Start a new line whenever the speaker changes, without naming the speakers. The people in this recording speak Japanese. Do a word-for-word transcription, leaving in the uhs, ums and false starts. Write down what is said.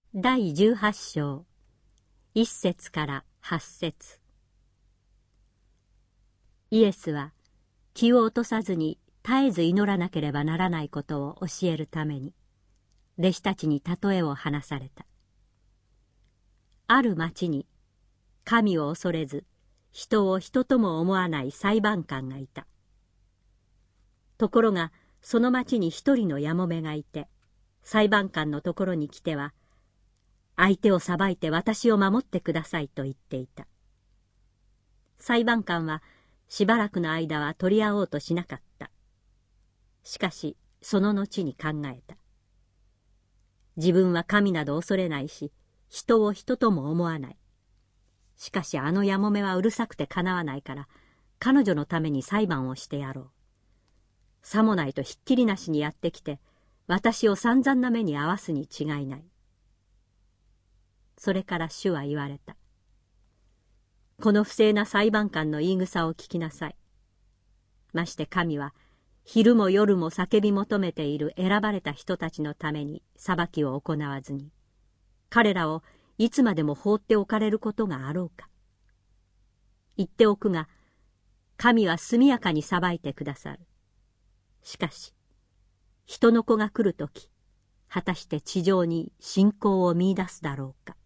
第十八章、一節から八節。イエスは気を落とさずに絶えず祈らなければならないことを教えるために、弟子たちに例えを話された。ある町に神を恐れず人を人とも思わない裁判官がいた。ところがその町に一人のやもめがいて、裁判官のところに来ては、相手を裁いて私を守ってくださいと言っていた。裁判官はしばらくの間は取り合おうとしなかった。しかしその後に考えた。自分は神など恐れないし、人を人とも思わない。しかしあのやもめはうるさくてかなわないから、彼女のために裁判をしてやろう。さもないとひっきりなしにやってきて、私を散々な目に遭わすに違いない。それから主は言われた。この不正な裁判官の言い草を聞きなさい。まして神は昼も夜も叫び求めている選ばれた人たちのために裁きを行わずに、彼らをいつまでも放っておかれることがあろうか。言っておくが、神は速やかに裁いてくださる。しかし、人の子が来るとき、果たして地上に信仰を見出すだろうか。